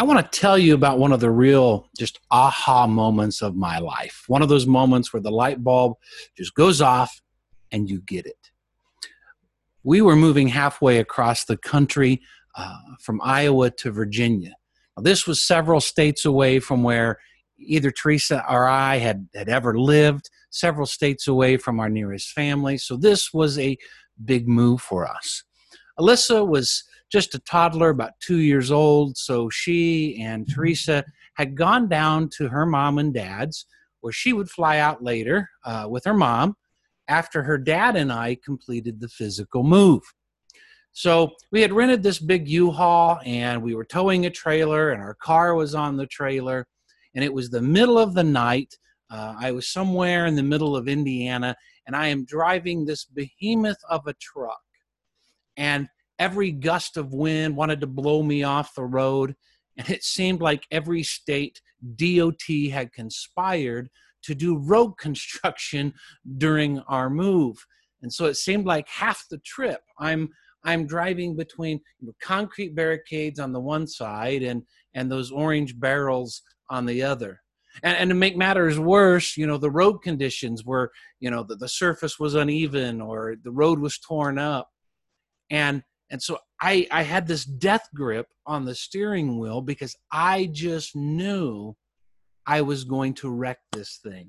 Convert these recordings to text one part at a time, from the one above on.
want to tell you about one of the real just aha moments of my life. One of those moments where the light bulb just goes off and you get it. We were moving halfway across the country from Iowa to Virginia. Now, this was several states away from where either Teresa or I had ever lived, several states away from our nearest family. So this was a big move for us. Alyssa was just a toddler, about 2 years old, so she and Teresa had gone down to her mom and dad's, where she would fly out later with her mom after her dad and I completed the physical move. So we had rented this big U-Haul, and we were towing a trailer, and our car was on the trailer, and it was the middle of the night. I was somewhere in the middle of Indiana, and I am driving this behemoth of a truck. And every gust of wind wanted to blow me off the road. And it seemed like every state DOT had conspired to do road construction during our move. And so it seemed like half the trip, I'm driving between concrete barricades on the one side and those orange barrels on the other. And to make matters worse, the road conditions were, the surface was uneven or the road was torn up. And so I had this death grip on the steering wheel because I just knew I was going to wreck this thing.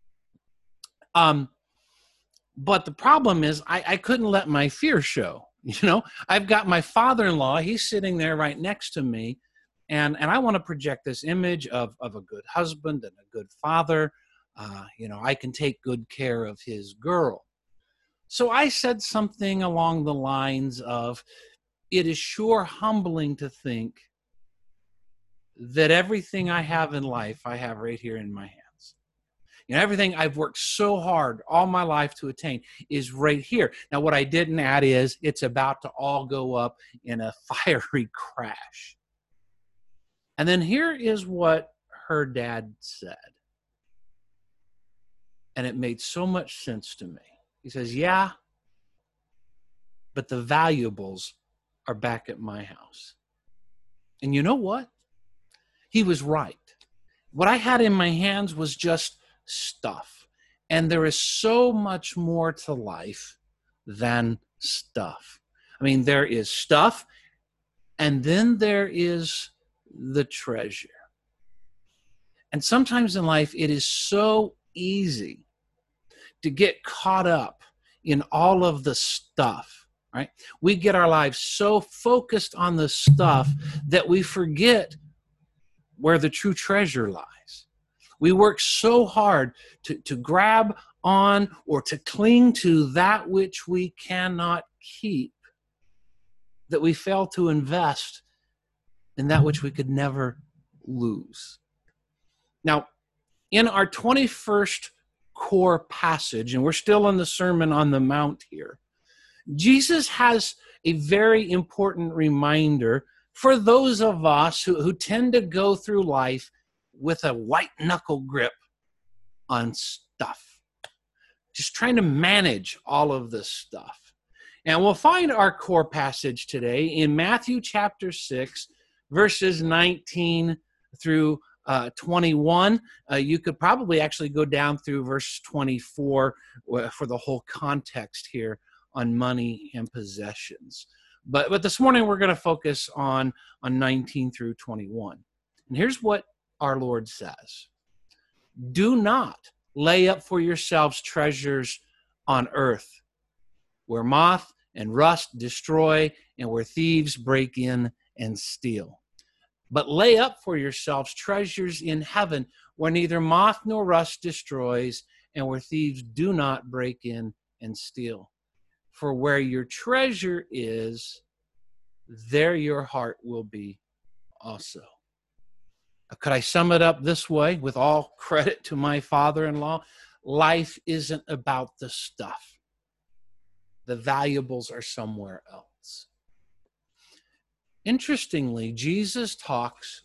But the problem is I couldn't let my fear show. I've got my father-in-law. He's sitting there right next to me. And I want to project this image of a good husband and a good father. I can take good care of his girl. So I said something along the lines of, it is sure humbling to think that everything I have in life, I have right here in my hands. Everything I've worked so hard all my life to attain is right here. Now, what I didn't add is it's about to all go up in a fiery crash. And then here is what her dad said. And it made so much sense to me. He says, yeah, but the valuables are back at my house. And you know what? He was right. What I had in my hands was just stuff. And there is so much more to life than stuff. I mean, there is stuff, and then there is the treasure. And sometimes in life, it is so easy to get caught up in all of the stuff, right? We get our lives so focused on the stuff that we forget where the true treasure lies. We work so hard to grab on or to cling to that which we cannot keep that we fail to invest in that which we could never lose. Now, in our 21st core passage, and we're still in the Sermon on the Mount here, Jesus has a very important reminder for those of us who tend to go through life with a white knuckle grip on stuff, just trying to manage all of this stuff. And we'll find our core passage today in Matthew chapter 6, verses 19 through 21. You could probably actually go down through verse 24 for the whole context here on money and possessions. But this morning we're going to focus on 19 through 21. And here's what our Lord says. Do not lay up for yourselves treasures on earth, where moth and rust destroy and where thieves break in and steal. But lay up for yourselves treasures in heaven, where neither moth nor rust destroys and where thieves do not break in and steal. For where your treasure is, there your heart will be also. Could I sum it up this way, with all credit to my father-in-law? Life isn't about the stuff. The valuables are somewhere else. Interestingly, Jesus talks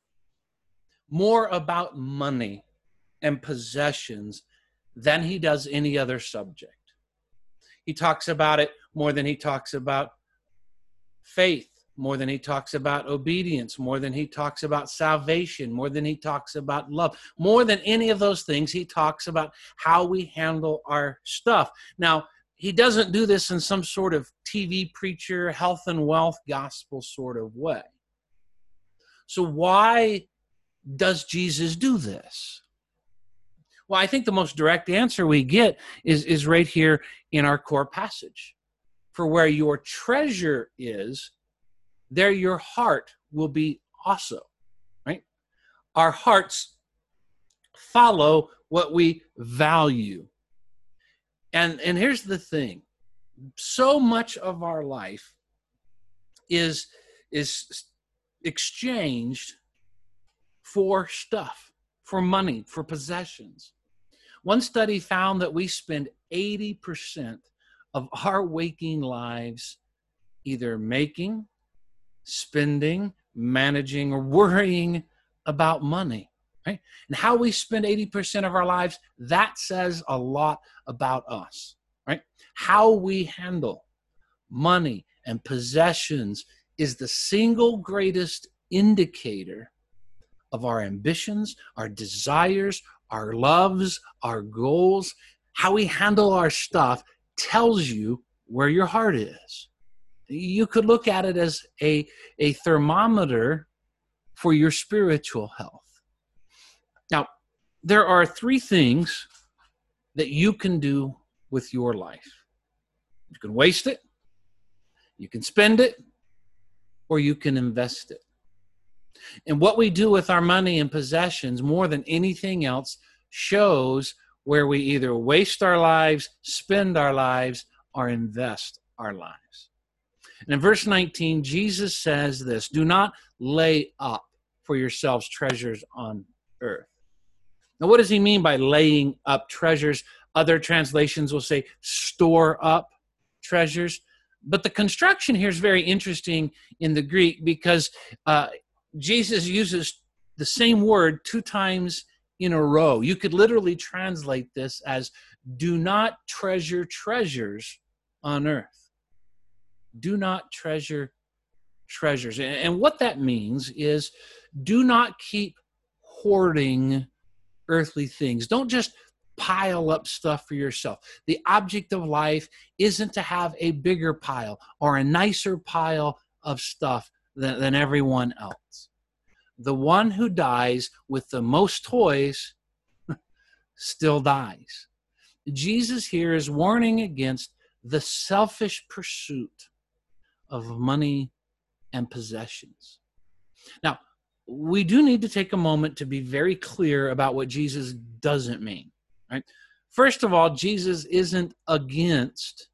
more about money and possessions than he does any other subject. He talks about it more than he talks about faith more than he talks about obedience, more than he talks about salvation, more than he talks about love, more than any of those things, he talks about how we handle our stuff. Now, he doesn't do this in some sort of TV preacher, health and wealth gospel sort of way. So why does Jesus do this? Well, I think the most direct answer we get is right here in our core passage. For where your treasure is, there your heart will be also, right? Our hearts follow what we value. And here's the thing. So much of our life is exchanged for stuff, for money, for possessions. One study found that we spend 80% of our waking lives either making, spending, managing, or worrying about money, right? And how we spend 80% of our lives, that says a lot about us, right? How we handle money and possessions is the single greatest indicator of our ambitions, our desires, our loves, our goals. How we handle our stuff tells you where your heart is. You could look at it as a thermometer for your spiritual health. Now, there are three things that you can do with your life. You can waste it, you can spend it, or you can invest it. And what we do with our money and possessions more than anything else shows where we either waste our lives, spend our lives, or invest our lives. And in verse 19, Jesus says this, do not lay up for yourselves treasures on earth. Now, what does he mean by laying up treasures? Other translations will say store up treasures. But the construction here is very interesting in the Greek because Jesus uses the same word 2 times in a row. You could literally translate this as do not treasure treasures on earth. Do not treasure treasures. And what that means is do not keep hoarding earthly things. Don't just pile up stuff for yourself. The object of life isn't to have a bigger pile or a nicer pile of stuff than everyone else. The one who dies with the most toys still dies. Jesus here is warning against the selfish pursuit of money and possessions. Now, we do need to take a moment to be very clear about what Jesus doesn't mean, right? First of all, Jesus isn't against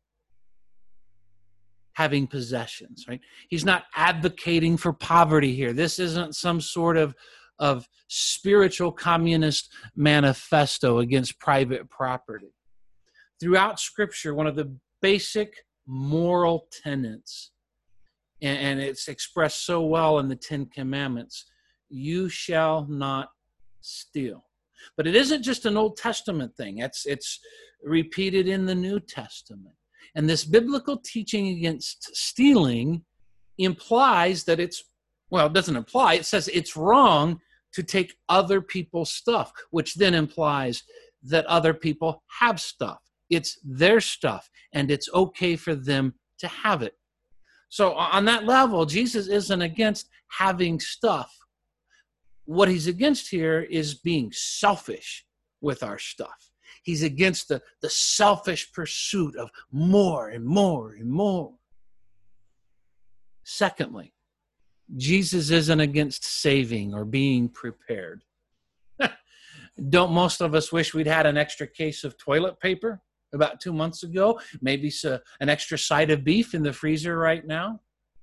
having possessions, right? He's not advocating for poverty here. This isn't some sort of spiritual communist manifesto against private property. Throughout Scripture, one of the basic moral tenets, and it's expressed so well in the 10 Commandments, you shall not steal. But it isn't just an Old Testament thing. It's repeated in the New Testament. And this biblical teaching against stealing implies that it doesn't imply, it says it's wrong to take other people's stuff, which then implies that other people have stuff. It's their stuff, and it's okay for them to have it. So on that level, Jesus isn't against having stuff. What he's against here is being selfish with our stuff. He's against the selfish pursuit of more and more and more. Secondly, Jesus isn't against saving or being prepared. Don't most of us wish we'd had an extra case of toilet paper about 2 months ago? Maybe an extra side of beef in the freezer right now?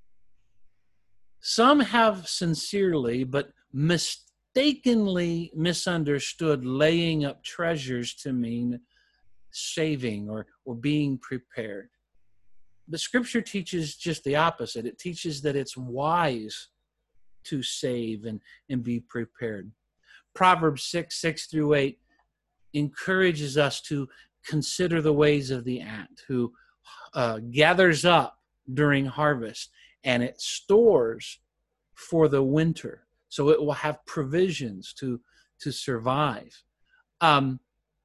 Some have sincerely but mistakenly misunderstood laying up treasures to mean saving or being prepared. But Scripture teaches just the opposite. It teaches that it's wise to save and be prepared. Proverbs 6:6-8 encourages us to consider the ways of the ant who gathers up during harvest and it stores for the winter. So it will have provisions to survive. The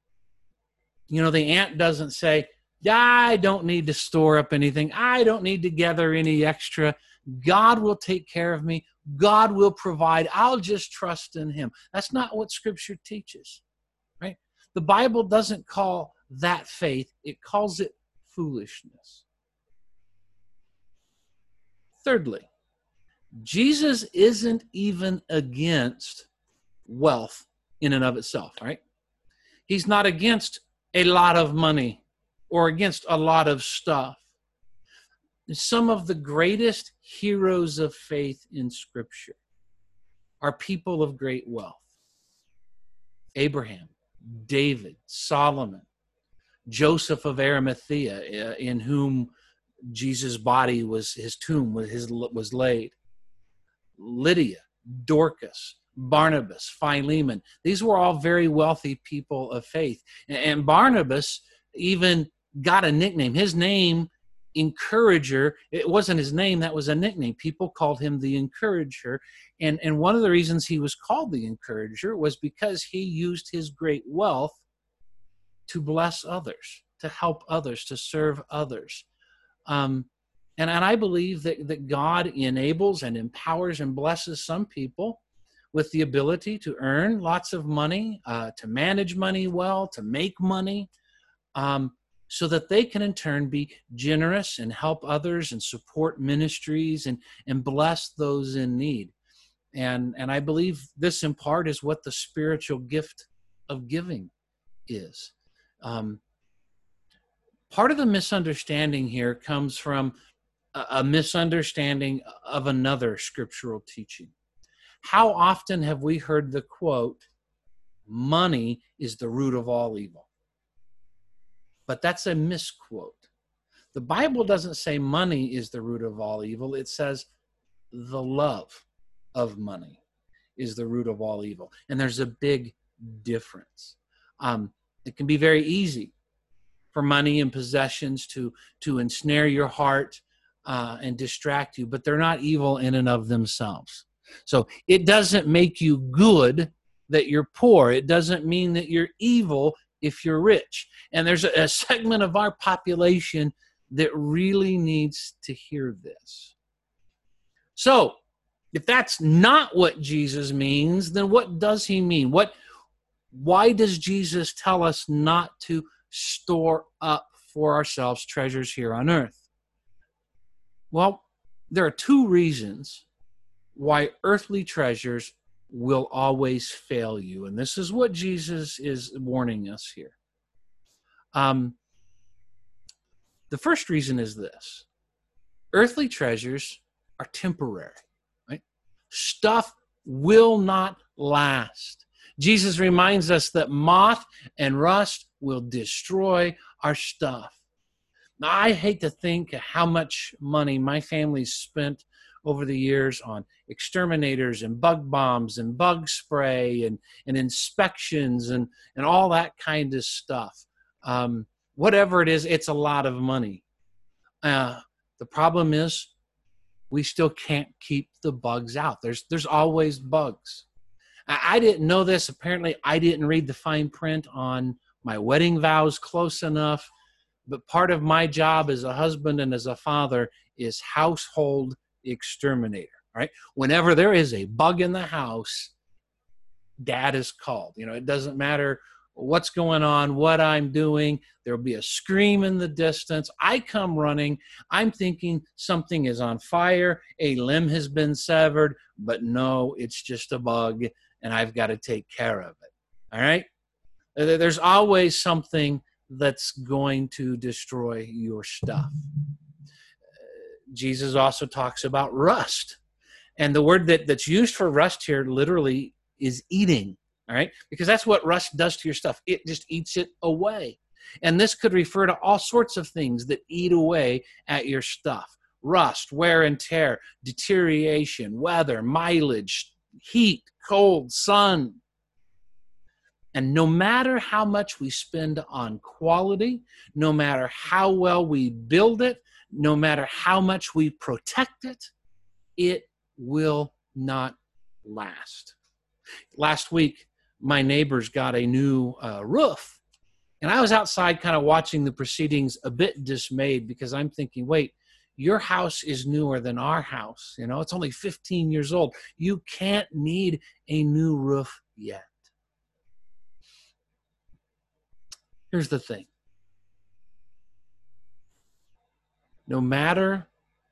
ant doesn't say, I don't need to store up anything. I don't need to gather any extra. God will take care of me. God will provide. I'll just trust in him. That's not what Scripture teaches, right? The Bible doesn't call that faith. It calls it foolishness. Thirdly, Jesus isn't even against wealth in and of itself, right? He's not against a lot of money or against a lot of stuff. Some of the greatest heroes of faith in Scripture are people of great wealth. Abraham, David, Solomon, Joseph of Arimathea, in whom Jesus' body was, his tomb was laid. Lydia, Dorcas, Barnabas, Philemon. These were all very wealthy people of faith. And Barnabas even got a nickname. His name, Encourager, it wasn't his name, that was a nickname. People called him the Encourager. And one of the reasons he was called the Encourager was because he used his great wealth to bless others, to help others, to serve others. And I believe that God enables and empowers and blesses some people with the ability to earn lots of money, to manage money well, to make money, so that they can in turn be generous and help others and support ministries and bless those in need. And I believe this in part is what the spiritual gift of giving is. Part of the misunderstanding here comes from a misunderstanding of another scriptural teaching. How often have we heard the quote, money is the root of all evil? But that's a misquote. The Bible doesn't say money is the root of all evil. It says the love of money is the root of all evil. And there's a big difference. It can be very easy for money and possessions to ensnare your heart and distract you, but they're not evil in and of themselves. So it doesn't make you good that you're poor. It doesn't mean that you're evil if you're rich. And there's a segment of our population that really needs to hear this. So if that's not what Jesus means, then what does he mean? Why does Jesus tell us not to store up for ourselves treasures here on earth? Well, there are two reasons why earthly treasures will always fail you. And this is what Jesus is warning us here. The first reason is this. Earthly treasures are temporary, right? Stuff will not last. Jesus reminds us that moth and rust will destroy our stuff. Now, I hate to think how much money my family's spent over the years on exterminators and bug bombs and bug spray and inspections and all that kind of stuff. Whatever it is, it's a lot of money. The problem is we still can't keep the bugs out. There's always bugs. I didn't know this. Apparently, I didn't read the fine print on my wedding vows close enough. But part of my job as a husband and as a father is household exterminator, right? Whenever there is a bug in the house, Dad is called. It doesn't matter what's going on, what I'm doing. There'll be a scream in the distance. I come running. I'm thinking something is on fire. A limb has been severed, but no, it's just a bug, and I've got to take care of it. All right? There's always something that's going to destroy your stuff. Jesus also talks about rust. And the word that's used for rust here literally is eating, all right? Because that's what rust does to your stuff. It just eats it away. And this could refer to all sorts of things that eat away at your stuff. Rust, wear and tear, deterioration, weather, mileage, heat, cold, sun. And no matter how much we spend on quality, no matter how well we build it, no matter how much we protect it, it will not last. Last week, my neighbors got a new roof. And I was outside kind of watching the proceedings, a bit dismayed, because I'm thinking, wait, your house is newer than our house. You know, it's only 15 years old. You can't need a new roof yet. Here's the thing. No matter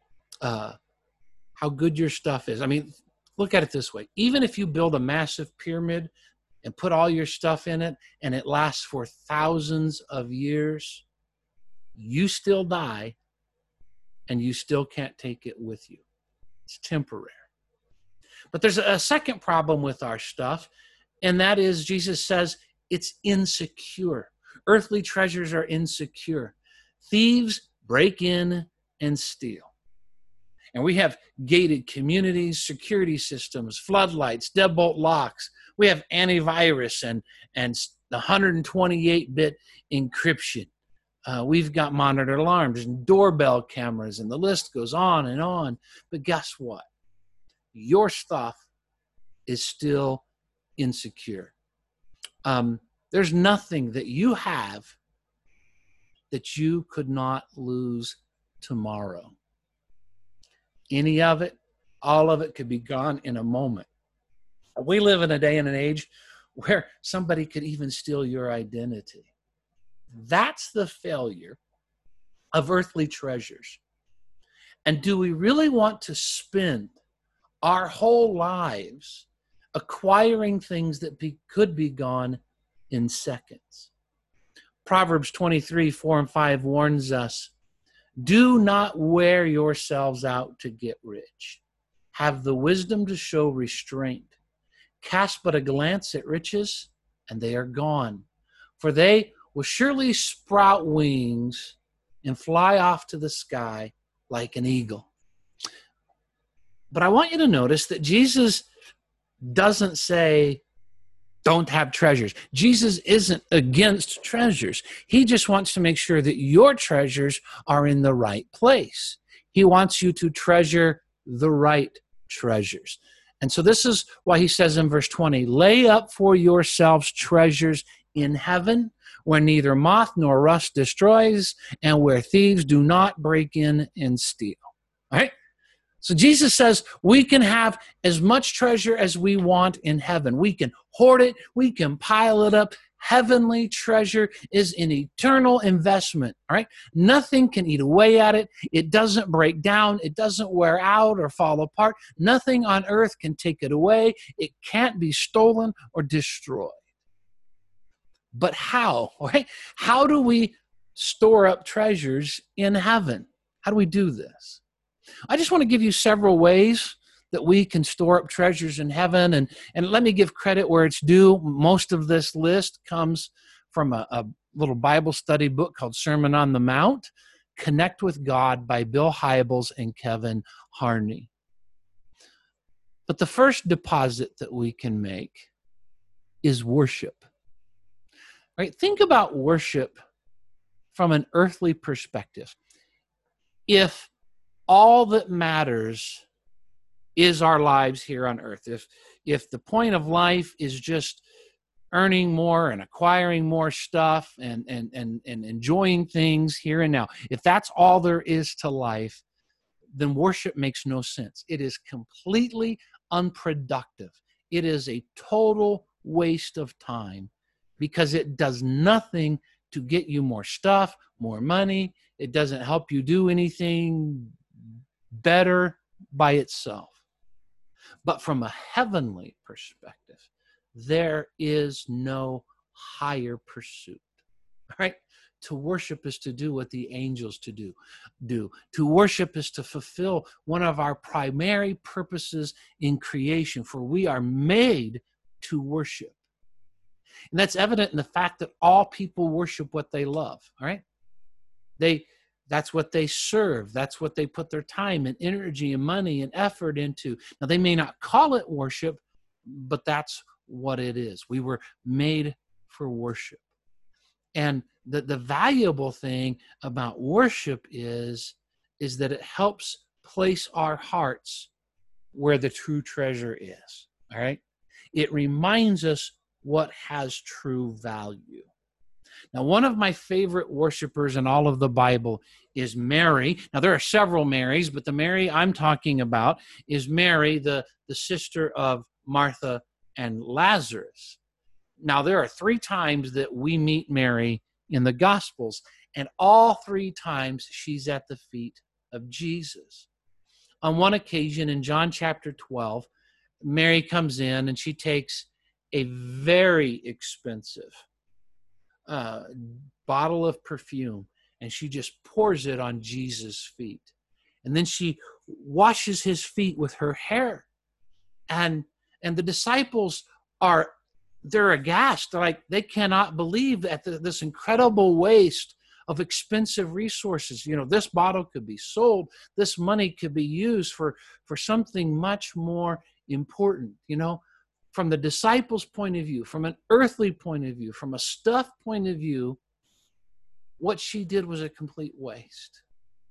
how good your stuff is, I mean, look at it this way. Even if you build a massive pyramid and put all your stuff in it and it lasts for thousands of years, you still die and you still can't take it with you. It's temporary. But there's a second problem with our stuff, and that is Jesus says it's insecure. Earthly treasures are insecure. Thieves break in and steal. And we have gated communities, security systems, floodlights, deadbolt locks. We have antivirus and the 128-bit encryption. We've got monitored alarms and doorbell cameras, and the list goes on and on. But guess what? Your stuff is still insecure. There's nothing that you have that you could not lose tomorrow. Any of it, all of it could be gone in a moment. We live in a day and an age where somebody could even steal your identity. That's the failure of earthly treasures. And do we really want to spend our whole lives acquiring things that could be gone in seconds? Proverbs 23, 4 and 5 warns us, do not wear yourselves out to get rich. Have the wisdom to show restraint. Cast but a glance at riches, and they are gone. For they will surely sprout wings and fly off to the sky like an eagle. But I want you to notice that Jesus doesn't say, don't have treasures. Jesus isn't against treasures. He just wants to make sure that your treasures are in the right place. He wants you to treasure the right treasures. And so this is why he says in verse 20, lay up for yourselves treasures in heaven, where neither moth nor rust destroys, and where thieves do not break in and steal. All right? So Jesus says we can have as much treasure as we want in heaven. We can hoard it. We can pile it up. Heavenly treasure is an eternal investment. All right? Nothing can eat away at it. It doesn't break down. It doesn't wear out or fall apart. Nothing on earth can take it away. It can't be stolen or destroyed. But how? Right? How do we store up treasures in heaven? How do we do this? I just want to give you several ways that we can store up treasures in heaven. And let me give credit where it's due. Most of this list comes from a little Bible study book called Sermon on the Mount, Connect with God by Bill Hybels and Kevin Harney. But the first deposit that we can make is worship. Right? Think about worship from an earthly perspective. If all that matters is our lives here on earth, if the point of life is just earning more and acquiring more stuff and enjoying things here and now, if that's all there is to life, then worship makes no sense. It is completely unproductive. It is a total waste of time because it does nothing to get you more stuff, more money. It doesn't help you do anything better by itself. But from a heavenly perspective, there is no higher pursuit. Right? To worship is to do what the angels do. To worship is to fulfill one of our primary purposes in creation, for we are made to worship. And that's evident in the fact that all people worship what they love. All right? That's what they serve. That's what they put their time and energy and money and effort into. Now, they may not call it worship, but that's what it is. We were made for worship. And the valuable thing about worship is is that it helps place our hearts where the true treasure is. All right? It reminds us what has true value. Now, one of my favorite worshipers in all of the Bible is Mary. Now, there are several Marys, but the Mary I'm talking about is Mary, the sister of Martha and Lazarus. Now, there are 3 times that we meet Mary in the Gospels, and all 3 times she's at the feet of Jesus. On one occasion in John chapter 12, Mary comes in and she takes a very expensive bottle of perfume and she just pours it on Jesus' feet. And then she washes his feet with her hair. And the disciples they're aghast. They're like, they cannot believe that this incredible waste of expensive resources. You know, this bottle could be sold. This money could be used for something much more important. You know, from the disciples' point of view, from an earthly point of view, from a stuff point of view, what she did was a complete waste.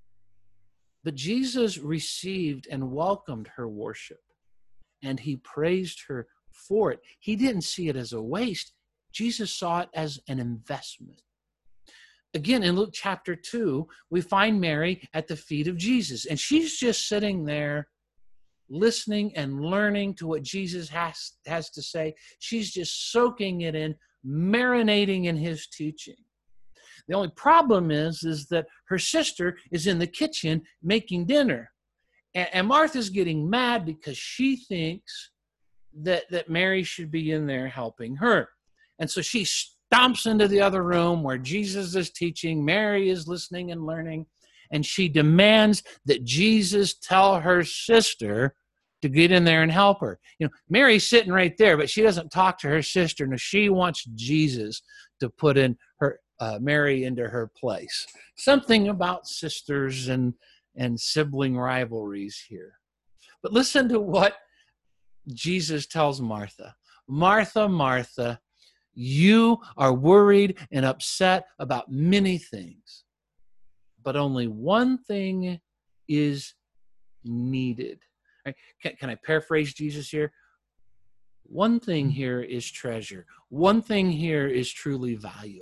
But Jesus received and welcomed her worship, and he praised her for it. He didn't see it as a waste. Jesus saw it as an investment. Again, in Luke chapter 2, we find Mary at the feet of Jesus, and she's just sitting there listening and learning to what Jesus has to say. She's just soaking it in, marinating in his teaching. The only problem is that her sister is in the kitchen making dinner. And Martha's getting mad because she thinks that Mary should be in there helping her. And so she stomps into the other room where Jesus is teaching. Mary is listening and learning. And she demands that Jesus tell her sister to get in there and help her. You know, Mary's sitting right there, but she doesn't talk to her sister. No, she wants Jesus to put in her Mary into her place. Something about sisters and sibling rivalries here. But listen to what Jesus tells Martha. Martha, Martha, you are worried and upset about many things, but only one thing is needed. Right? Can I paraphrase Jesus here? One thing here is treasure. One thing here is truly valuable.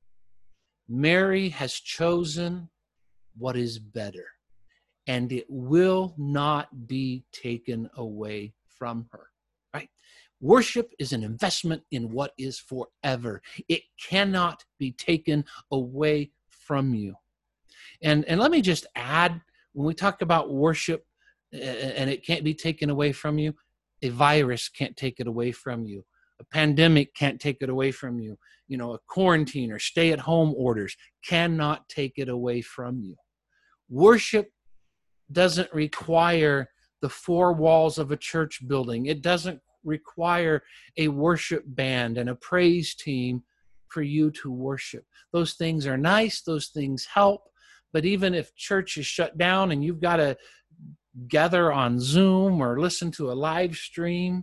Mary has chosen what is better, and it will not be taken away from her. Right? Worship is an investment in what is forever. It cannot be taken away from you. And let me just add, when we talk about worship and it can't be taken away from you, a virus can't take it away from you. A pandemic can't take it away from you. You know, a quarantine or stay-at-home orders cannot take it away from you. Worship doesn't require the 4 walls of a church building. It doesn't require a worship band and a praise team for you to worship. Those things are nice. Those things help. But even if church is shut down and you've got to gather on Zoom or listen to a live stream,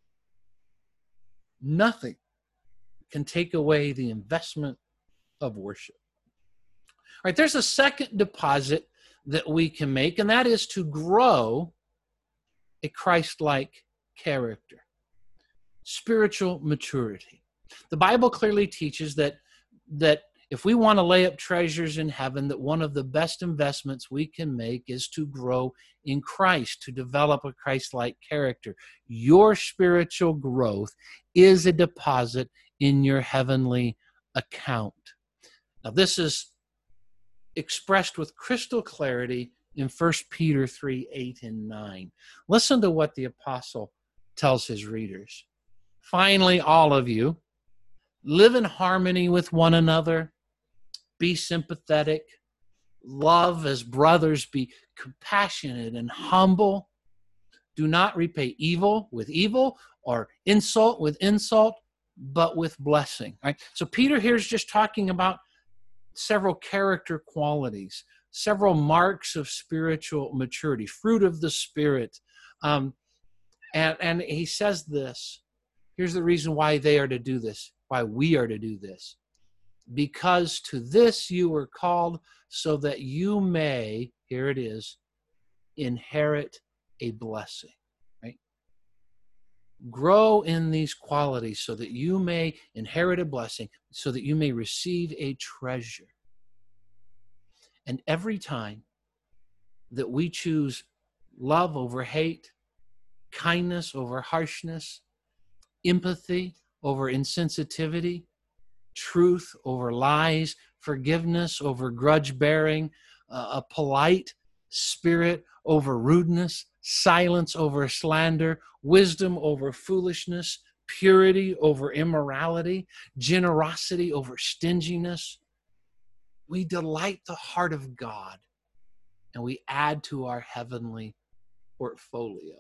nothing can take away the investment of worship. All right, there's a second deposit that we can make, and that is to grow a Christ-like character, spiritual maturity. The Bible clearly teaches that if we want to lay up treasures in heaven, that one of the best investments we can make is to grow in Christ, to develop a Christ-like character. Your spiritual growth is a deposit in your heavenly account. Now, this is expressed with crystal clarity in 1 Peter 3:8-9. Listen to what the apostle tells his readers. Finally, all of you, live in harmony with one another. Be sympathetic. Love as brothers. Be compassionate and humble. Do not repay evil with evil or insult with insult, but with blessing. Right? So Peter here is just talking about several character qualities, several marks of spiritual maturity, fruit of the Spirit. And he says this. Here's the reason why they are to do this, why we are to do this. Because to this you were called, so that you may, here it is, inherit a blessing, right? Grow in these qualities so that you may inherit a blessing, so that you may receive a treasure. And every time that we choose love over hate, kindness over harshness, empathy over insensitivity, truth over lies, forgiveness over grudge bearing, a polite spirit over rudeness, silence over slander, wisdom over foolishness, purity over immorality, generosity over stinginess. We delight the heart of God, and we add to our heavenly portfolio.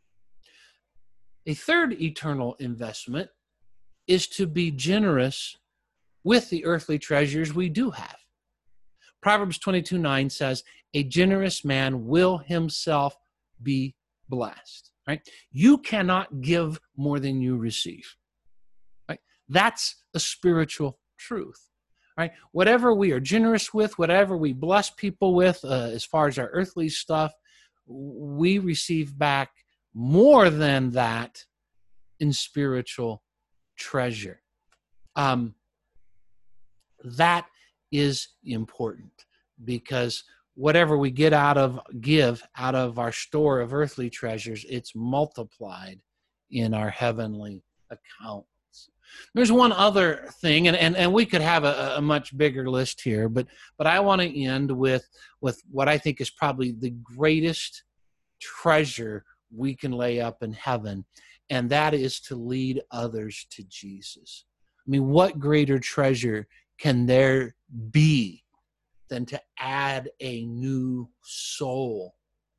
A third eternal investment is to be generous with the earthly treasures we do have. Proverbs 22:9 says, a generous man will himself be blessed. Right? You cannot give more than you receive. Right? That's a spiritual truth. Right? Whatever we are generous with, whatever we bless people with, as far as our earthly stuff, we receive back more than that in spiritual treasure. That is important, because whatever we give out of our store of earthly treasures, it's multiplied in our heavenly accounts. There's one other thing, and we could have a much bigger list here, but I want to end with what I think is probably the greatest treasure we can lay up in heaven, and that is to lead others to Jesus. I mean, what greater treasure can there be than to add a new soul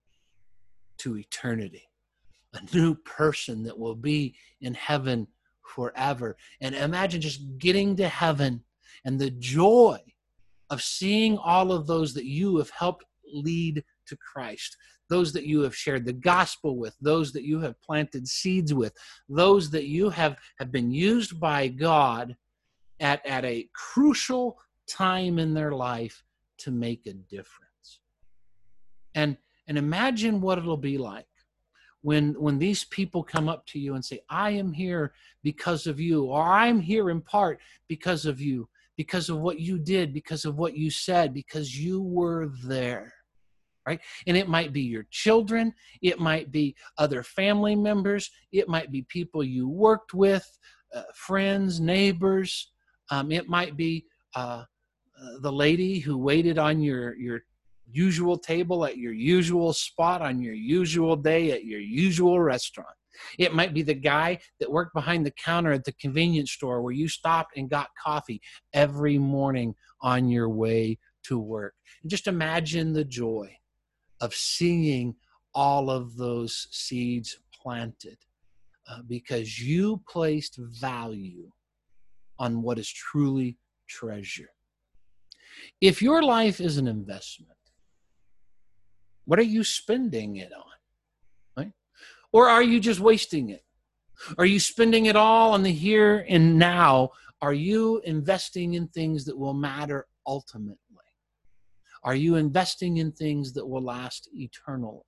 to eternity, a new person that will be in heaven forever? And imagine just getting to heaven and the joy of seeing all of those that you have helped lead to Christ, those that you have shared the gospel with, those that you have planted seeds with, those that you have been used by God at a crucial time in their life to make a difference. And imagine what it'll be like when these people come up to you and say, I am here because of you, or I'm here in part because of you, because of what you did, because of what you said, because you were there. Right? And it might be your children, it might be other family members, it might be people you worked with, friends, neighbors. It might be the lady who waited on your usual table at your usual spot on your usual day at your usual restaurant. It might be the guy that worked behind the counter at the convenience store where you stopped and got coffee every morning on your way to work. And just imagine the joy of seeing all of those seeds planted because you placed value on what is truly treasure. If your life is an investment, what are you spending it on? Right? Or are you just wasting it? Are you spending it all on the here and now? Are you investing in things that will matter ultimately? Are you investing in things that will last eternally?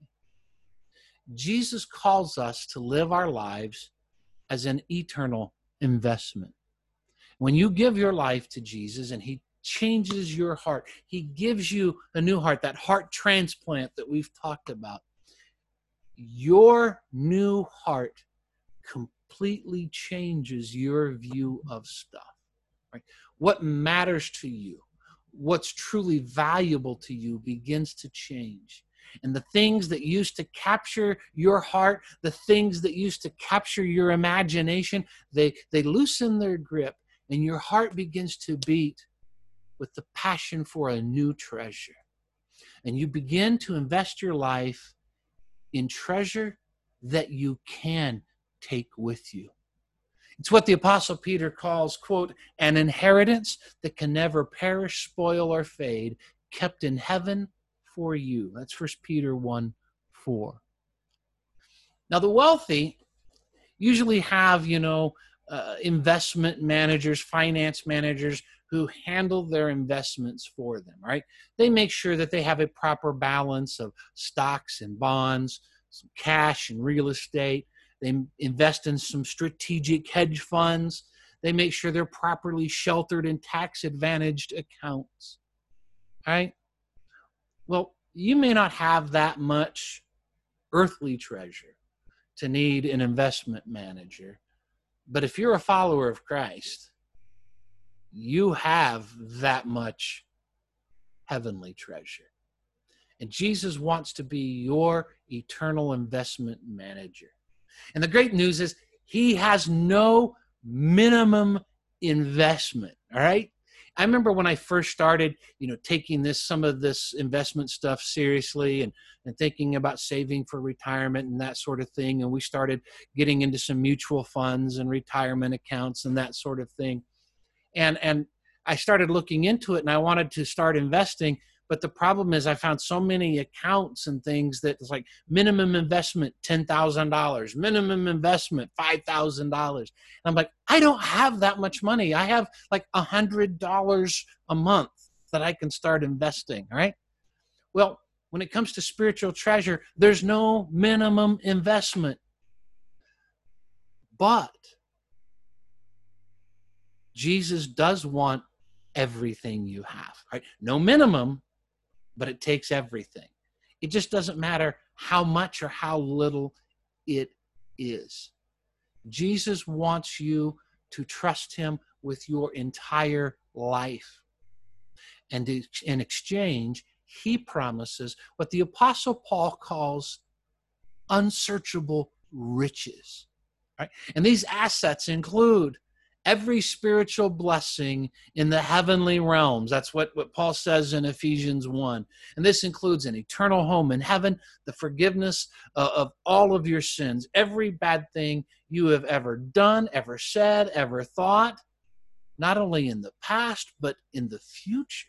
Jesus calls us to live our lives as an eternal investment. When you give your life to Jesus and he changes your heart, he gives you a new heart, that heart transplant that we've talked about. Your new heart completely changes your view of stuff. Right? What matters to you, what's truly valuable to you begins to change. And the things that used to capture your heart, the things that used to capture your imagination, they loosen their grip, and your heart begins to beat with the passion for a new treasure. And you begin to invest your life in treasure that you can take with you. It's what the Apostle Peter calls, quote, an inheritance that can never perish, spoil, or fade, kept in heaven for you. That's 1 Peter 1:4. Now, the wealthy usually have, investment managers, finance managers who handle their investments for them, right? They make sure that they have a proper balance of stocks and bonds, some cash and real estate. They invest in some strategic hedge funds. They make sure they're properly sheltered in tax-advantaged accounts, right? Well, you may not have that much earthly treasure to need an investment manager, but if you're a follower of Christ, you have that much heavenly treasure. And Jesus wants to be your eternal investment manager. And the great news is he has no minimum investment, all right? I remember when I first started, taking some of this investment stuff seriously and thinking about saving for retirement and that sort of thing. And we started getting into some mutual funds and retirement accounts and that sort of thing. And I started looking into it and I wanted to start investing. But the problem is I found so many accounts and things that it's like minimum investment, $10,000, minimum investment, $5,000. And I'm like, I don't have that much money. I have like $100 a month that I can start investing, all right? Well, when it comes to spiritual treasure, there's no minimum investment. But Jesus does want everything you have, right? No minimum, but it takes everything. It just doesn't matter how much or how little it is. Jesus wants you to trust him with your entire life. And in exchange, he promises what the Apostle Paul calls unsearchable riches. Right? And these assets include every spiritual blessing in the heavenly realms. That's what Paul says in Ephesians 1. And this includes an eternal home in heaven, the forgiveness of all of your sins, every bad thing you have ever done, ever said, ever thought, not only in the past, but in the future.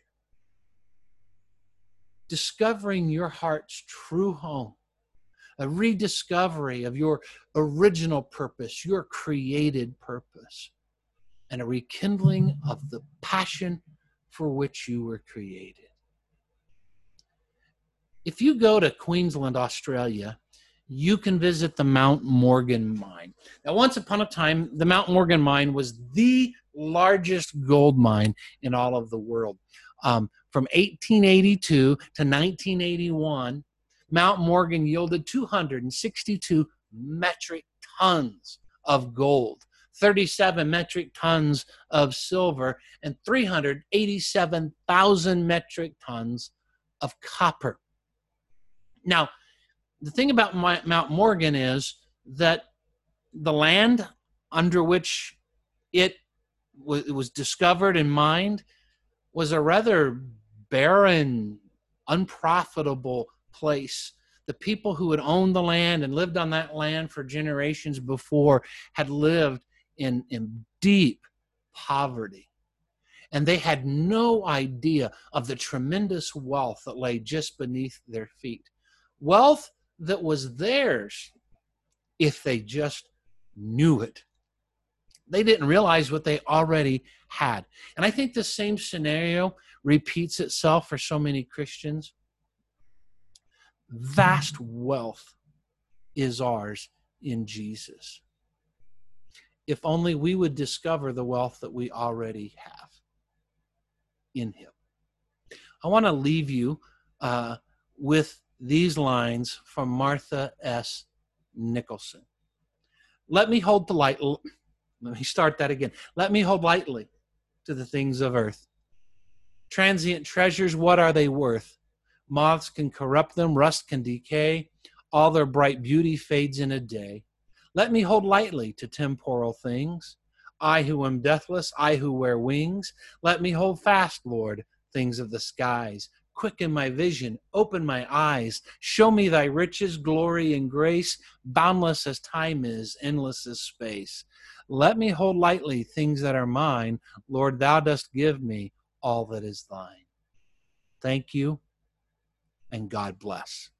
Discovering your heart's true home, a rediscovery of your original purpose, your created purpose, and a rekindling of the passion for which you were created. If you go to Queensland, Australia, you can visit the Mount Morgan mine. Now, once upon a time, the Mount Morgan mine was the largest gold mine in all of the world. From 1882 to 1981, Mount Morgan yielded 262 metric tons of gold, 37 metric tons of silver, and 387,000 metric tons of copper. Now, the thing about Mount Morgan is that the land under which it was discovered and mined was a rather barren, unprofitable place. The people who had owned the land and lived on that land for generations before had lived in deep poverty. And they had no idea of the tremendous wealth that lay just beneath their feet. Wealth that was theirs if they just knew it. They didn't realize what they already had. And I think the same scenario repeats itself for so many Christians. Vast wealth is ours in Jesus. If only we would discover the wealth that we already have in him. I want to leave you with these lines from Martha S. Nicholson. Let me hold lightly to the things of earth. Transient treasures, what are they worth? Moths can corrupt them, rust can decay. All their bright beauty fades in a day. Let me hold lightly to temporal things. I who am deathless, I who wear wings. Let me hold fast, Lord, things of the skies. Quicken my vision, open my eyes. Show me thy riches, glory, and grace, boundless as time is, endless as space. Let me hold lightly things that are mine. Lord, thou dost give me all that is thine. Thank you, and God bless.